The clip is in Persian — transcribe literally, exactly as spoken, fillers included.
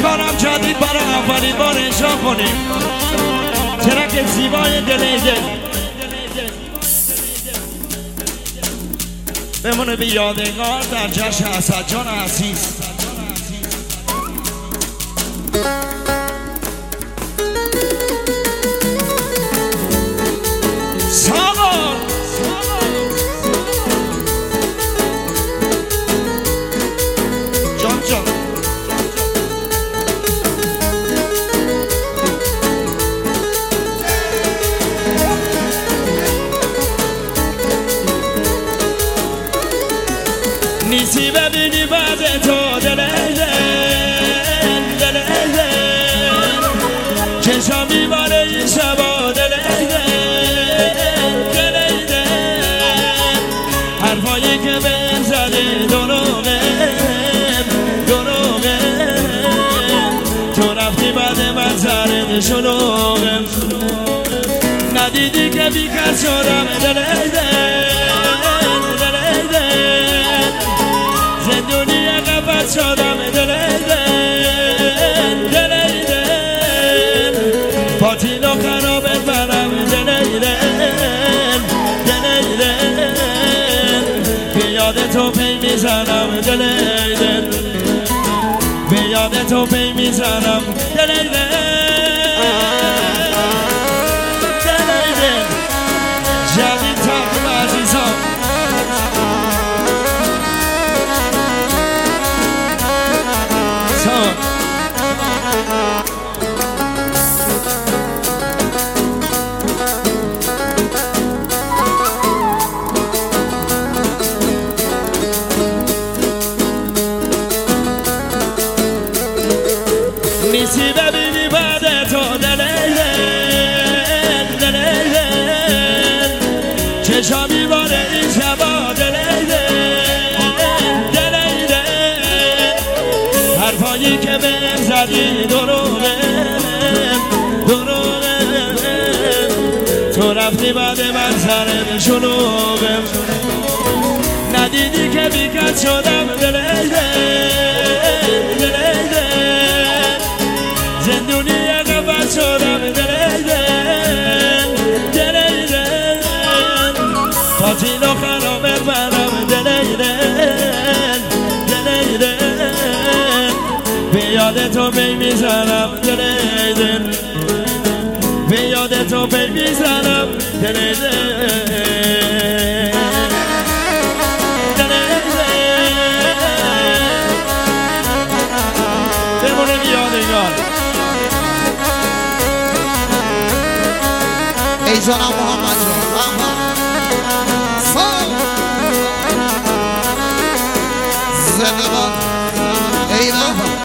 میکنم جدید برای اولین بار اجرا کنیم ترک زیبای دلیده بمونه به یادگار در جشن اسد جان عزیز. سامان جان جان نیستی ببینی بعد تو دلیده دلیده چشم میباره این شبا دلیده دلیده حرفایی که بهم زده دروغه دروغه تو رفتی بعد من سرت شلوغه ندیدی که بیکس شدم دلیده زندونی قفص شدم دلیده دلیده پاتیلو خرابت برم دلیده دلیده به یاد تو پی میزنم دلیده به یاد تو پی میزنم دلیده دلیده جدید تقیم عزیزان نیستی ببینی بعد تو دلیده دلیده چشم میباره این شبا دلیده دلیده حرفایی که بهم زدی دروغه دروغه تو رفتی بعد من سرم شلوغه ندیدی که بیکس شدم دلیده دلیده زندونی قفص شدم دلیده دلیده پاتیلو خرابت برم دلیده دلیده به یاد تو پی میزنم دلیده به یاد تو پی میزنم دلیده دلیده بمونه یادگار ای جانم محمد جان زنده باد ای